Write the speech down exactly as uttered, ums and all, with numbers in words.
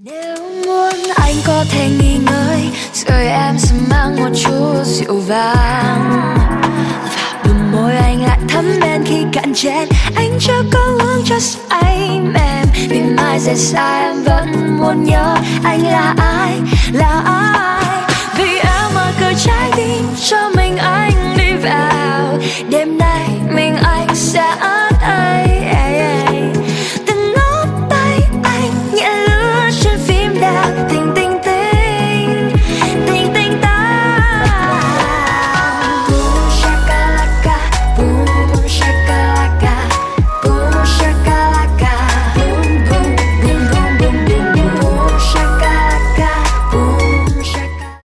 Nếu muốn anh có thể nghỉ ngơi, rồi em sẽ mang một chút rượu vang vào đôi môi anh lại thấm men khi cạn chén. Anh chưa có uống cho say mềm, vì mai rời xa em vẫn muốn nhớ anh là ai, là ai. Vì em mở cửa trái tim cho mình anh đi vào đêm nay mình anh.